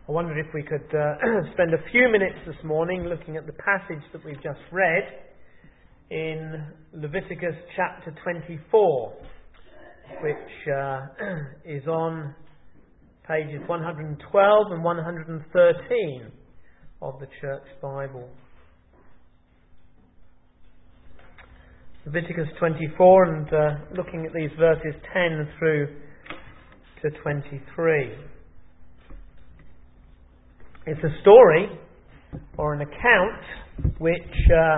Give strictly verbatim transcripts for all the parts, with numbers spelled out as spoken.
I wondered if we could uh, spend a few minutes this morning looking at the passage that we've just read in Leviticus chapter twenty-four, which uh, is on pages one hundred twelve and one hundred thirteen of the Church Bible. Leviticus twenty-four, and uh, looking at these verses ten through to twenty-three. It's a story or an account which uh,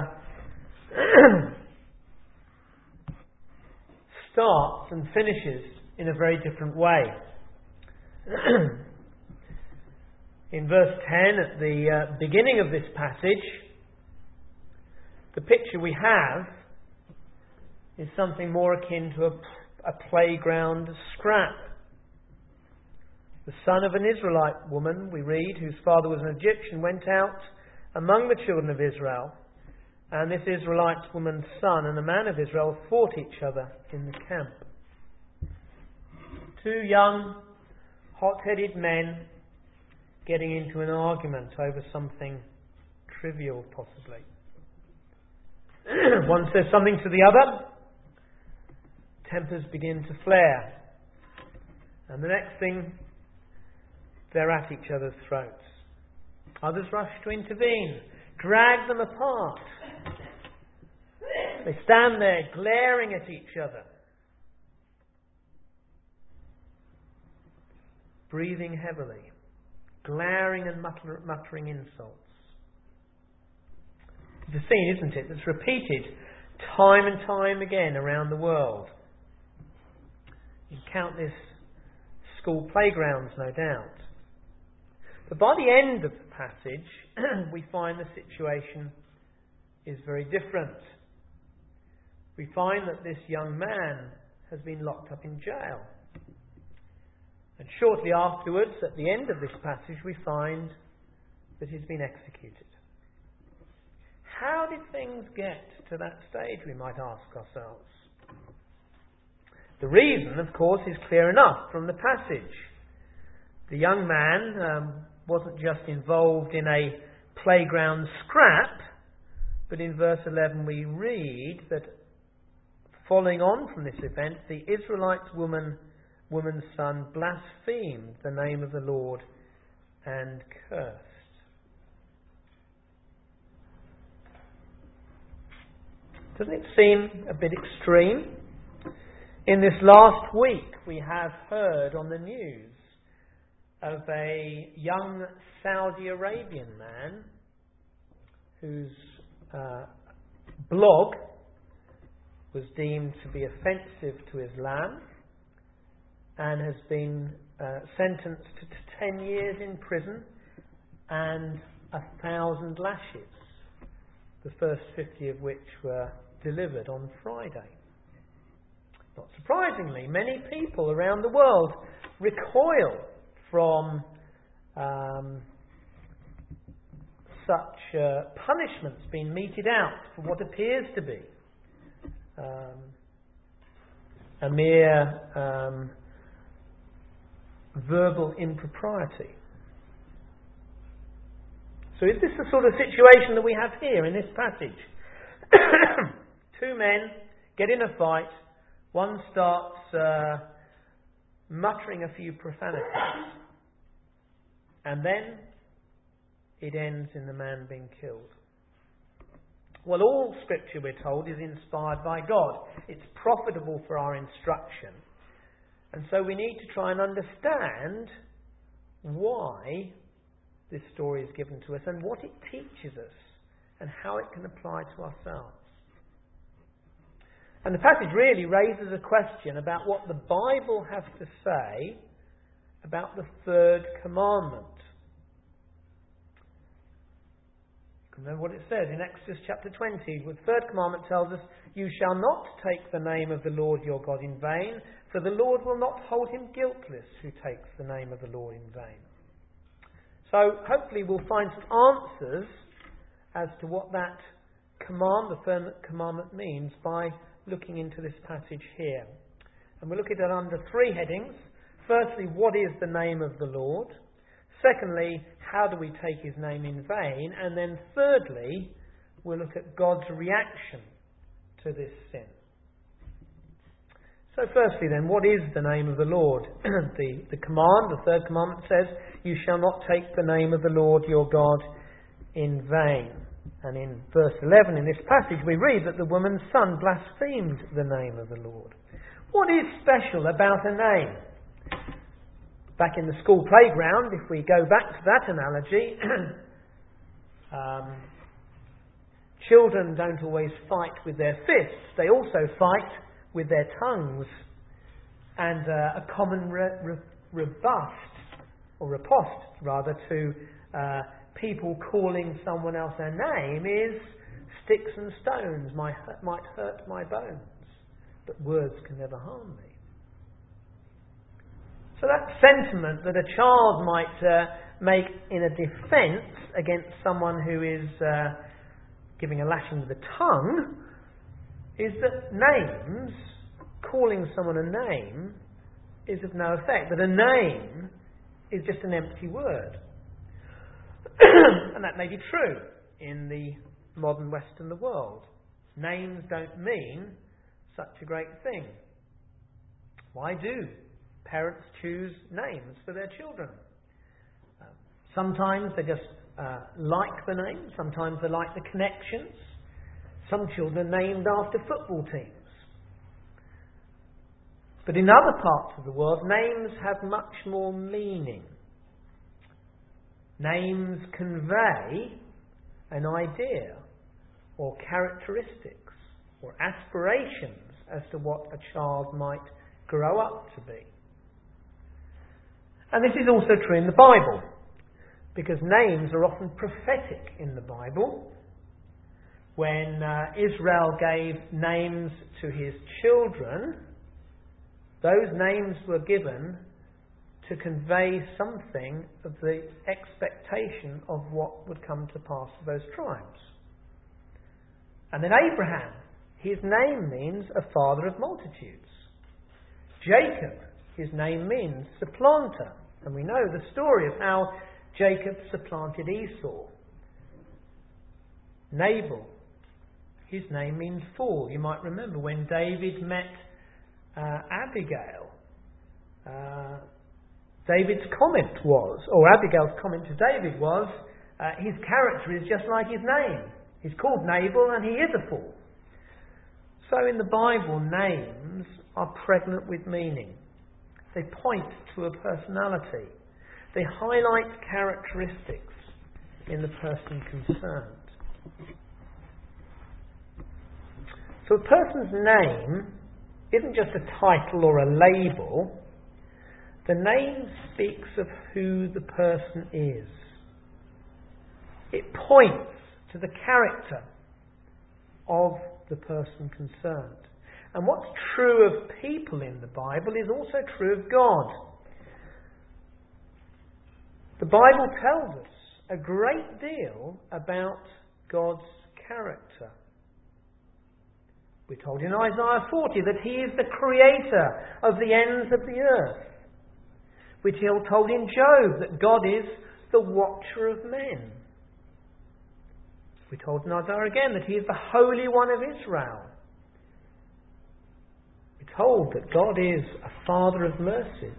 starts and finishes in a very different way. In verse ten, at the uh, beginning of this passage, the picture we have is something more akin to a, a playground scrap. The son of an Israelite woman, we read, whose father was an Egyptian, went out among the children of Israel, and this Israelite woman's son and a man of Israel fought each other in the camp. Two young, hot-headed men getting into an argument over something trivial, possibly. One says something to the other, tempers begin to flare, and the next thing, they're at each other's throats. Others rush to intervene, drag them apart. They stand there glaring at each other, breathing heavily, glaring and mutter- muttering insults. It's a scene, isn't it, that's repeated time and time again around the world. In countless school playgrounds, no doubt. But by the end of the passage, we find the situation is very different. We find that this young man has been locked up in jail. And shortly afterwards, at the end of this passage, we find that he's been executed. How did things get to that stage, we might ask ourselves? The reason, of course, is clear enough from the passage. The young man um, wasn't just involved in a playground scrap, but in verse eleven we read that following on from this event, the Israelite woman, woman's son blasphemed the name of the Lord and cursed. Doesn't it seem a bit extreme? In this last week, we have heard on the news of a young Saudi Arabian man whose uh, blog was deemed to be offensive to Islam and has been uh, sentenced to ten years in prison and a thousand lashes, the first fifty of which were delivered on Friday. Not surprisingly, many people around the world recoil from um, such uh, punishments being meted out for what appears to be um, a mere um, verbal impropriety. So is this the sort of situation that we have here in this passage? Two men get in a fight. One starts uh, muttering a few profanities. And then it ends in the man being killed. Well, all Scripture, we're told, is inspired by God. It's profitable for our instruction. And so we need to try and understand why this story is given to us and what it teaches us and how it can apply to ourselves. And the passage really raises a question about what the Bible has to say about the third commandment. You remember what it says in Exodus chapter twenty. The third commandment tells us, "You shall not take the name of the Lord your God in vain, for the Lord will not hold him guiltless who takes the name of the Lord in vain." So hopefully we'll find some answers as to what that command, the third commandment, means by looking into this passage here. And we'll look at it under three headings. Firstly, what is the name of the Lord? Secondly, how do we take his name in vain? And then thirdly, we'll look at God's reaction to this sin. So firstly then, what is the name of the Lord? the, the command, the third commandment says, you shall not take the name of the Lord your God in vain. And in verse eleven in this passage we read that the woman's son blasphemed the name of the Lord. What is special about a name? Back in the school playground, if we go back to that analogy, um, children don't always fight with their fists. They also fight with their tongues. And uh, a common re- re- rebuff, or riposte rather, to uh, people calling someone else a name is sticks and stones might hurt, might hurt my bones, but words can never harm me. So that sentiment that a child might uh, make in a defence against someone who is uh, giving a lashing with the tongue is that names, calling someone a name, is of no effect. That a name is just an empty word. And that may be true in the modern Western world. Names don't mean such a great thing. Why do parents choose names for their children? Uh, sometimes they just uh, like the name, sometimes they like the connections. Some children are named after football teams. But in other parts of the world, names have much more meaning. Names convey an idea or characteristics or aspirations as to what a child might grow up to be. And this is also true in the Bible, because names are often prophetic in the Bible. When uh, Israel gave names to his children, those names were given to convey something of the expectation of what would come to pass for those tribes. And then Abraham, his name means a father of multitudes. Jacob, his name means supplanter. And we know the story of how Jacob supplanted Esau. Nabal, his name means fool. You might remember when David met uh, Abigail. Uh, David's comment was, or Abigail's comment to David was, uh, his character is just like his name. He's called Nabal and he is a fool. So in the Bible, names are pregnant with meaning. They point to a personality. They highlight characteristics in the person concerned. So a person's name isn't just a title or a label. The name speaks of who the person is. It points to the character of the person concerned. And what's true of people in the Bible is also true of God. The Bible tells us a great deal about God's character. We're told in Isaiah forty that he is the creator of the ends of the earth. We're told in Job that God is the watcher of men. We're told in Isaiah again that he is the Holy One of Israel. We're told that God is a Father of mercies.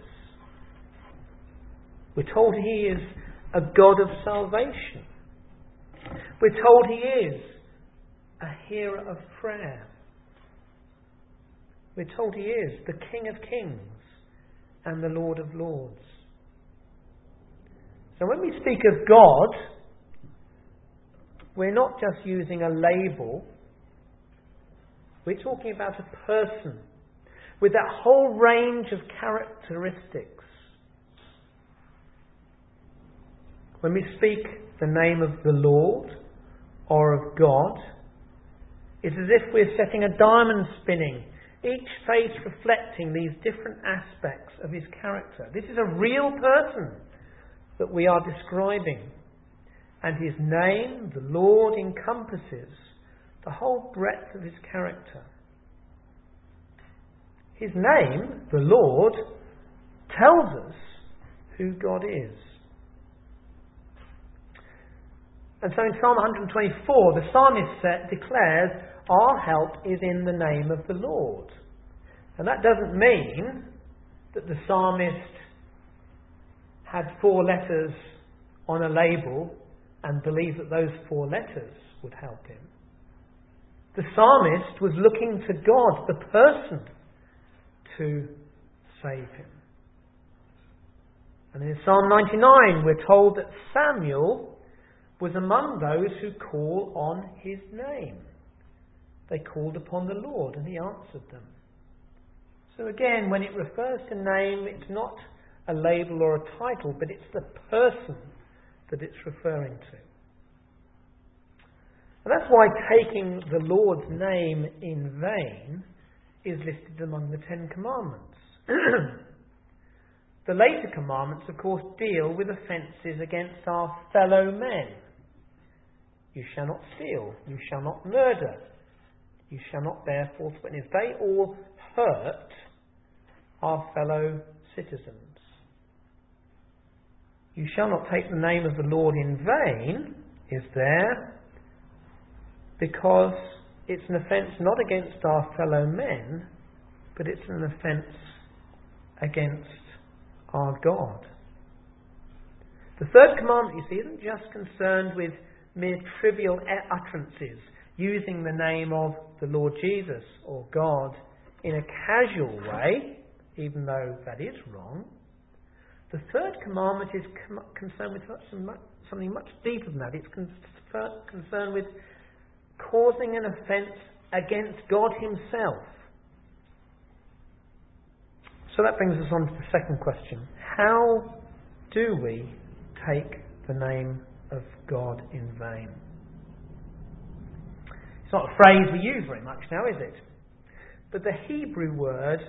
We're told he is a God of salvation. We're told he is a hearer of prayer. We're told he is the King of Kings and the Lord of Lords. So when we speak of God, we're not just using a label. We're talking about a person with that whole range of characteristics. When we speak the name of the Lord or of God, it's as if we're setting a diamond spinning, each face reflecting these different aspects of his character. This is a real person that we are describing. And his name, the Lord, encompasses the whole breadth of his character. His name, the Lord, tells us who God is. And so in Psalm one twenty-four, the psalmist set declares, our help is in the name of the Lord. And that doesn't mean that the psalmist had four letters on a label and believed that those four letters would help him. The psalmist was looking to God, the person, to save him. And in Psalm ninety-nine, we're told that Samuel was among those who call on his name. They called upon the Lord and he answered them. So again, when it refers to name, it's not a label or a title, but it's the person that it's referring to. And that's why taking the Lord's name in vain is listed among the Ten Commandments. The later commandments, of course, deal with offences against our fellow men. You shall not steal. You shall not murder. You shall not bear false witness. They all hurt our fellow citizens. You shall not take the name of the Lord in vain is there because it's an offence not against our fellow men, but it's an offence against our God. The third commandment, you see, isn't just concerned with mere trivial utterances, using the name of the Lord Jesus or God in a casual way, even though that is wrong. The third commandment is com- concerned with much, something much deeper than that. It's con- concerned with causing an offence against God himself. So that brings us on to the second question. How do we take the name of God in vain? It's not a phrase we use very much now, is it? But the Hebrew word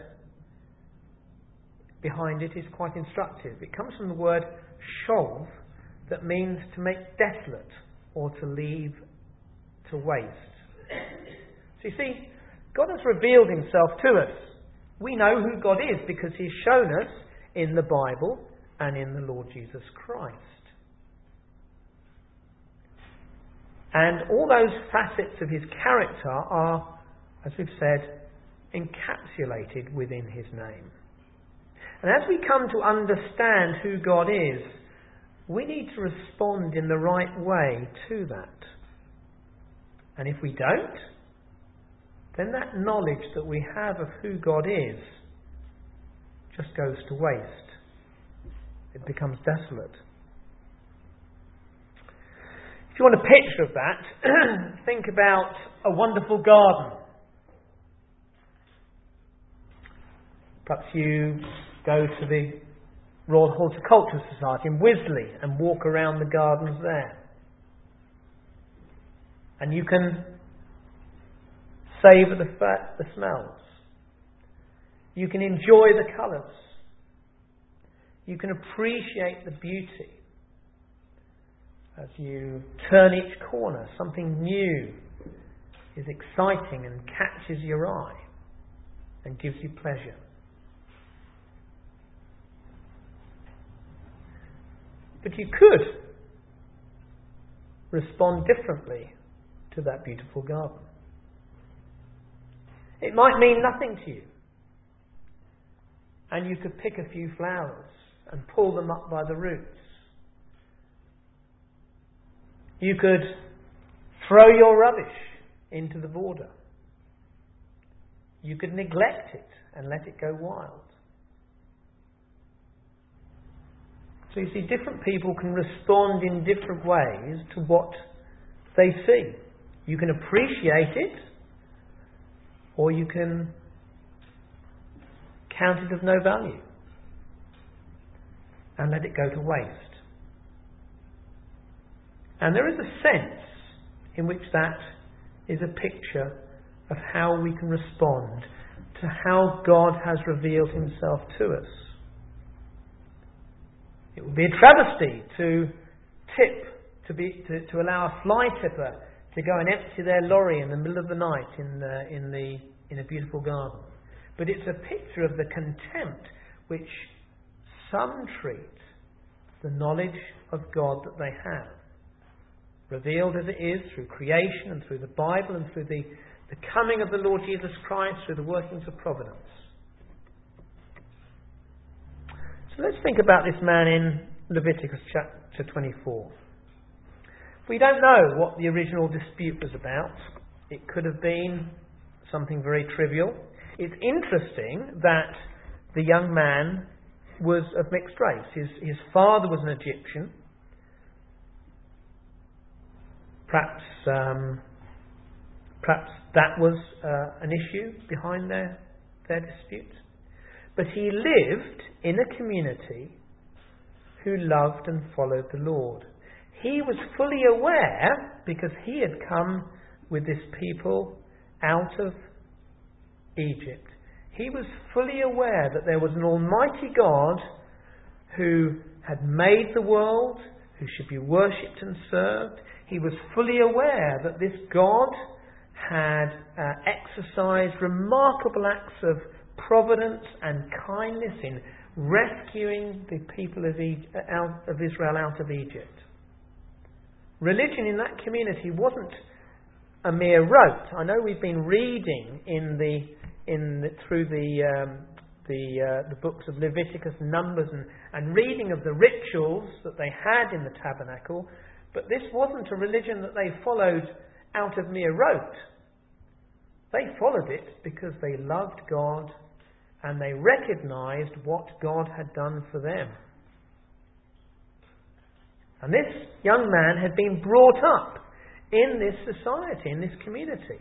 behind it is quite instructive. It comes from the word shov, that means to make desolate or to leave to waste. So you see, God has revealed himself to us. We know who God is because he's shown us in the Bible and in the Lord Jesus Christ. And all those facets of his character are, as we've said, encapsulated within his name. And as we come to understand who God is, we need to respond in the right way to that. And if we don't, then that knowledge that we have of who God is just goes to waste. It becomes desolate. If you want a picture of that, think about a wonderful garden. Perhaps you go to the Royal Horticultural Society in Wisley and walk around the gardens there. And you can savour the, fa- the smells. You can enjoy the colours. You can appreciate the beauty. As you turn each corner, something new is exciting and catches your eye and gives you pleasure. But you could respond differently to that beautiful garden. It might mean nothing to you. And you could pick a few flowers and pull them up by the roots. You could throw your rubbish into the border. You could neglect it and let it go wild. So you see, different people can respond in different ways to what they see. You can appreciate it, or you can count it of no value and let it go to waste. And there is a sense in which that is a picture of how we can respond to how God has revealed himself to us. It would be a travesty to tip, to be to, to allow a fly tipper to go and empty their lorry in the middle of the night in the, in the in a beautiful garden. But it's a picture of the contempt which some treat the knowledge of God that they have. revealed as it is through creation and through the Bible and through the, the coming of the Lord Jesus Christ, through the workings of providence. So let's think about this man in Leviticus chapter twenty-four. We don't know what the original dispute was about. It could have been something very trivial. It's interesting that the young man was of mixed race. His, his father was an Egyptian. Perhaps, um, perhaps that was uh, an issue behind their, their dispute. But he lived in a community who loved and followed the Lord. He was fully aware, because he had come with this people out of Egypt. He was fully aware that there was an almighty God who had made the world, who should be worshipped and served. He was fully aware that this God had uh, exercised remarkable acts of providence and kindness in rescuing the people of, e- out of Israel out of Egypt. Religion in that community wasn't a mere rote. I know we've been reading in the in the, through the um, the uh, the books of Leviticus and Numbers and, and reading of the rituals that they had in the tabernacle, but this wasn't a religion that they followed out of mere rote. They followed it because they loved God and they recognised what God had done for them. And this young man had been brought up in this society, in this community.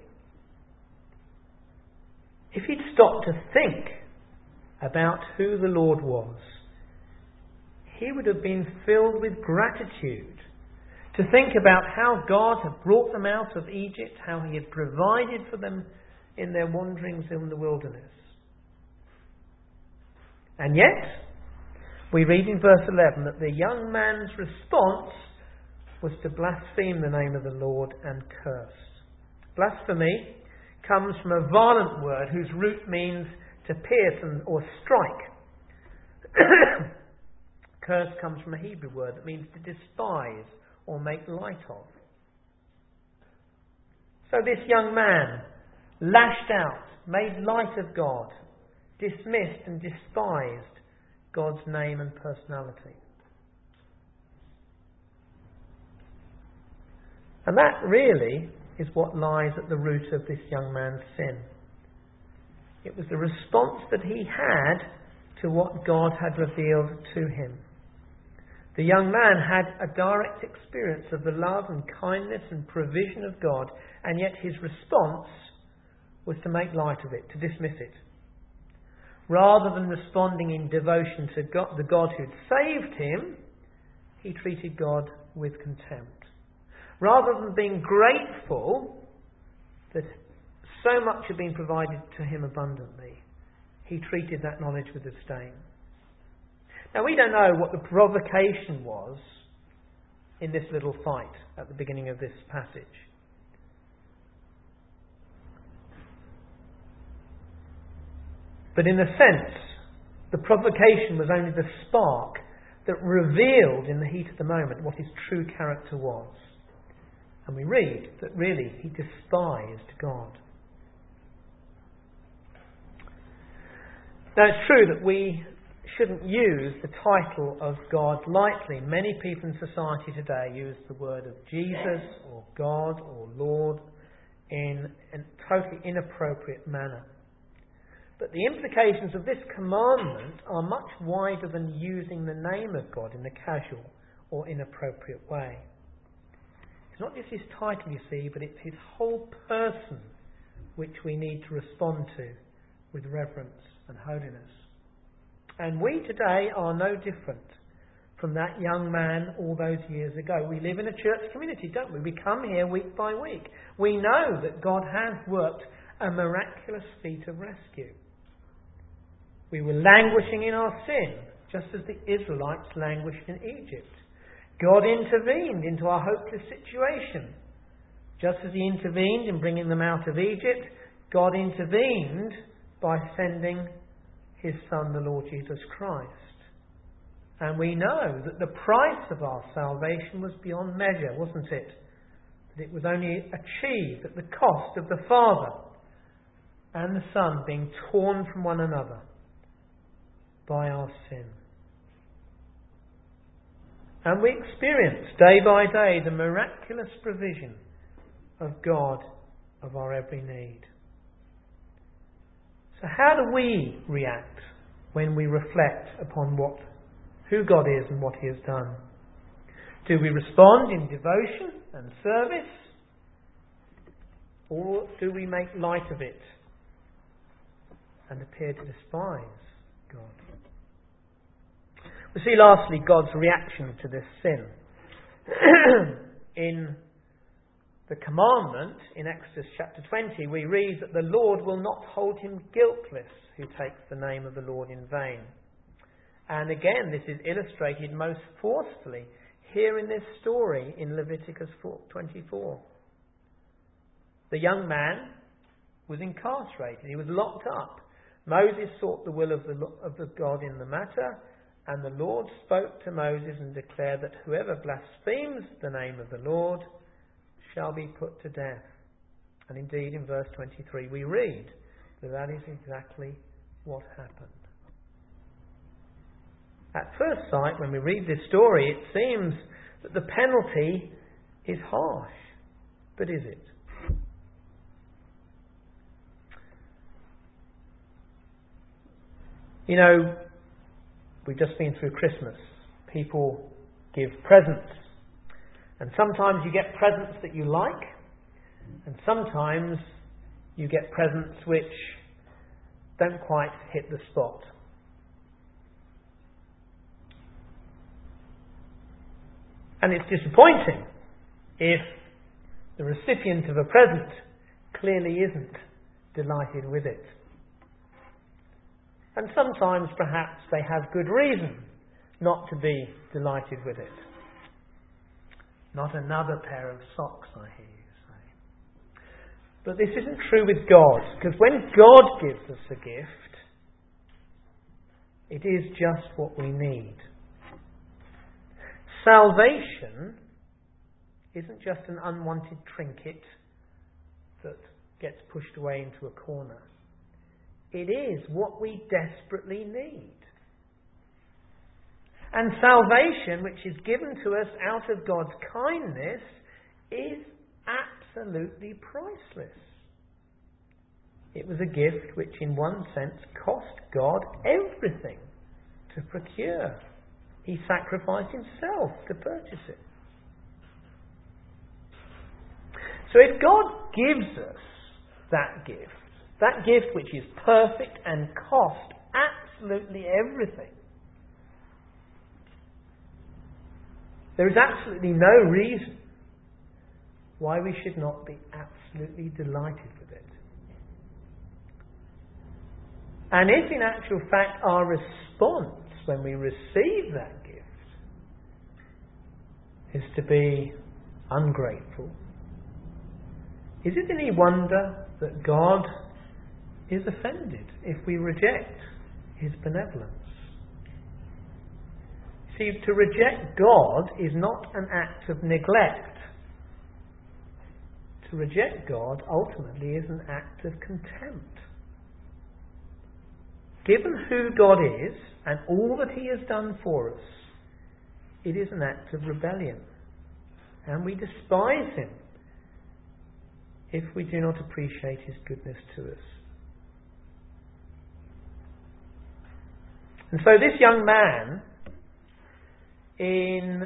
If he'd stopped to think about who the Lord was, he would have been filled with gratitude to think about how God had brought them out of Egypt, how he had provided for them in their wanderings in the wilderness. And yet, we read in verse eleven that the young man's response was to blaspheme the name of the Lord and curse. Blasphemy comes from a violent word whose root means to pierce and, or strike. Curse comes from a Hebrew word that means to despise or make light of. So this young man lashed out, made light of God, dismissed and despised God's name and personality. And that really is what lies at the root of this young man's sin. It was the response that he had to what God had revealed to him. The young man had a direct experience of the love and kindness and provision of God, and yet his response was to make light of it, to dismiss it. Rather than responding in devotion to God, the God who'd saved him, he treated God with contempt. Rather than being grateful that so much had been provided to him abundantly, he treated that knowledge with disdain. Now, we don't know what the provocation was in this little fight at the beginning of this passage. But in a sense, the provocation was only the spark that revealed in the heat of the moment what his true character was. And we read that really he despised God. Now, it's true that we shouldn't use the title of God lightly. Many people in society today use the word of Jesus or God or Lord in a totally inappropriate manner. But the implications of this commandment are much wider than using the name of God in a casual or inappropriate way. It's not just his title, you see, but it's his whole person which we need to respond to with reverence and holiness. And we today are no different from that young man all those years ago. We live in a church community, don't we? We come here week by week. We know that God has worked a miraculous feat of rescue. We were languishing in our sin, just as the Israelites languished in Egypt. God intervened into our hopeless situation. Just as he intervened in bringing them out of Egypt, God intervened by sending his Son, the Lord Jesus Christ. And we know that the price of our salvation was beyond measure, wasn't it? that it was only achieved at the cost of the Father and the Son being torn from one another by our sin. And we experience day by day the miraculous provision of God of our every need. So how do we react when we reflect upon what, who God is and what He has done? Do we respond in devotion and service? Or do we make light of it and appear to despise God? We see lastly God's reaction to this sin. In the commandment in Exodus chapter twenty, we read that the Lord will not hold him guiltless who takes the name of the Lord in vain. And again, this is illustrated most forcefully here in this story in Leviticus twenty-four. The young man was incarcerated. He was locked up. Moses sought the will of the, of the God in the matter, and the Lord spoke to Moses and declared that whoever blasphemes the name of the Lord shall be put to death. And indeed, in verse twenty-three, we read that that is exactly what happened. At first sight, when we read this story, it seems that the penalty is harsh. But is it? You know, we've just been through Christmas. People give presents. And sometimes you get presents that you like, and sometimes you get presents which don't quite hit the spot. And it's disappointing if the recipient of a present clearly isn't delighted with it. And sometimes perhaps they have good reason not to be delighted with it. Not another pair of socks, I hear you say. But this isn't true with God, because when God gives us a gift, it is just what we need. Salvation isn't just an unwanted trinket that gets pushed away into a corner. It is what we desperately need. And salvation, which is given to us out of God's kindness, is absolutely priceless. It was a gift which in one sense cost God everything to procure. He sacrificed himself to purchase it. So if God gives us that gift, that gift which is perfect and cost absolutely everything, there is absolutely no reason why we should not be absolutely delighted with it. And if in actual fact our response when we receive that gift is to be ungrateful, is it any wonder that God is offended if we reject his benevolence? See, to reject God is not an act of neglect. To reject God ultimately is an act of contempt. Given who God is and all that he has done for us, it is an act of rebellion. And we despise him if we do not appreciate his goodness to us. And so this young man, in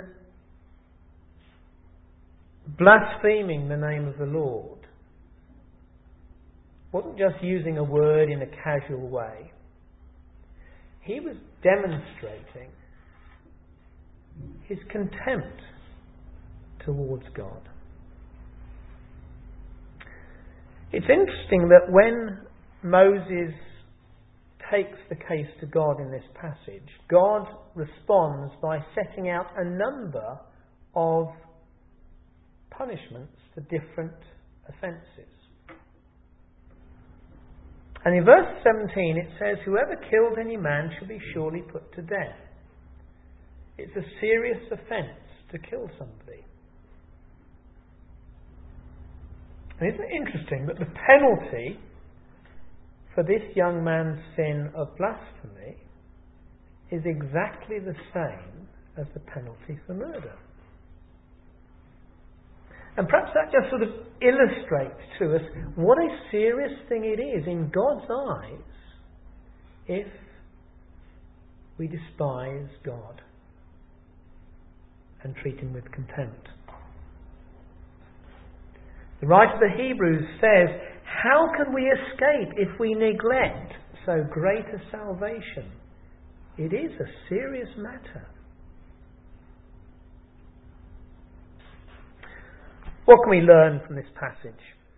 blaspheming the name of the Lord, wasn't just using a word in a casual way. He was demonstrating his contempt towards God. It's interesting that when Moses takes the case to God in this passage, God responds by setting out a number of punishments for different offences. And in verse seventeen it says, "Whoever kills any man shall be surely put to death." It's a serious offence to kill somebody. And isn't it interesting that the penalty for this young man's sin of blasphemy is exactly the same as the penalty for murder? And perhaps that just sort of illustrates to us what a serious thing it is in God's eyes if we despise God and treat Him with contempt. The writer of the Hebrews says, how can we escape if we neglect so great a salvation? It is a serious matter. What can we learn from this passage?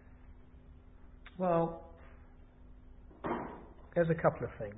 Well, there's a couple of things.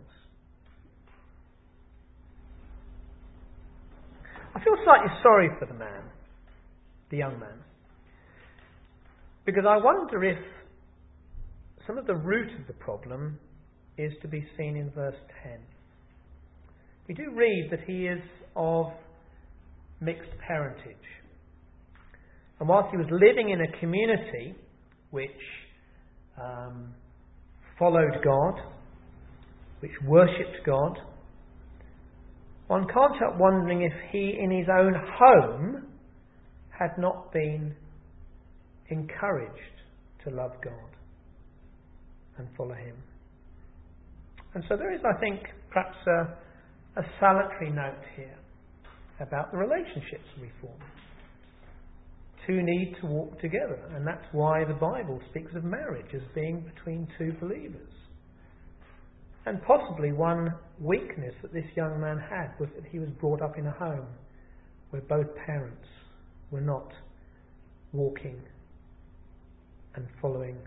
I feel slightly sorry for the man, the young man, because I wonder if some of the root of the problem is to be seen in verse ten. We do read that he is of mixed parentage. And whilst he was living in a community which um, followed God, which worshipped God, one can't help wondering if he in his own home had not been encouraged to love God and follow Him. And so there is, I think, perhaps a, a salutary note here about the relationships we form. Two need to walk together, and that's why the Bible speaks of marriage as being between two believers. And possibly one weakness that this young man had was that he was brought up in a home where both parents were not walking and following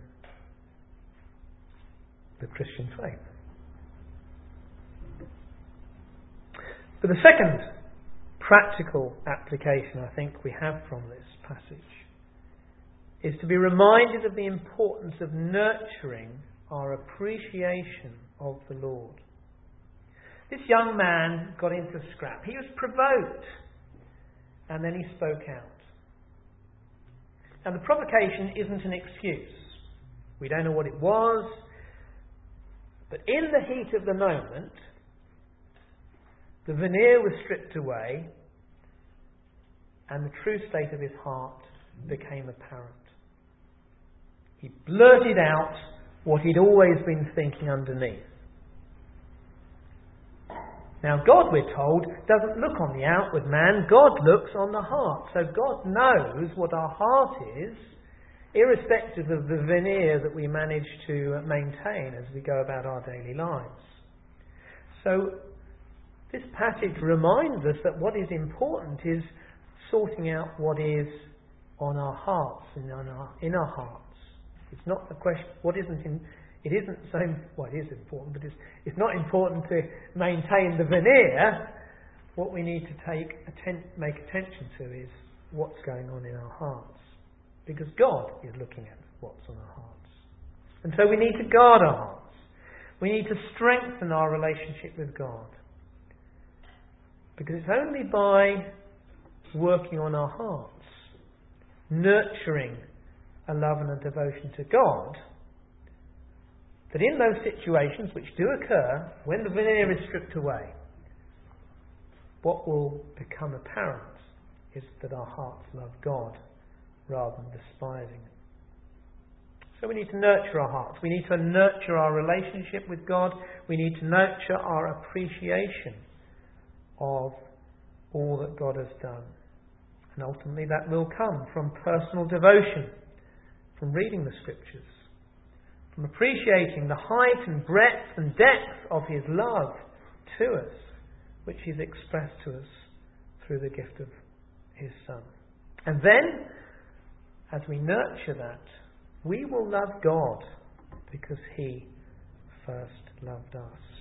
the Christian faith. But the second practical application I think we have from this passage is to be reminded of the importance of nurturing our appreciation of the Lord. This young man got into a scrap. He was provoked, and then he spoke out. And the provocation isn't an excuse. We don't know what it was, but in the heat of the moment, the veneer was stripped away, and the true state of his heart became apparent. He blurted out what he'd always been thinking underneath. Now, God, we're told, doesn't look on the outward man. God looks on the heart. So God knows what our heart is, irrespective of the veneer that we manage to maintain as we go about our daily lives. So this passage reminds us that what is important is sorting out what is on our hearts and on our, in our hearts. It's not the question, what isn't in, it isn't so, well, it is important, but it's, it's not important to maintain the veneer. What we need to take atten- make attention to is what's going on in our hearts. Because God is looking at what's on our hearts. And so we need to guard our hearts. We need to strengthen our relationship with God. Because it's only by working on our hearts, nurturing a love and a devotion to God, that in those situations which do occur, when the veneer is stripped away, what will become apparent is that our hearts love God rather than despising it. So we need to nurture our hearts. We need to nurture our relationship with God. We need to nurture our appreciation of all that God has done. And ultimately that will come from personal devotion, from reading the Scriptures, from appreciating the height and breadth and depth of His love to us, which He's expressed to us through the gift of His Son. And then, as we nurture that, we will love God because He first loved us.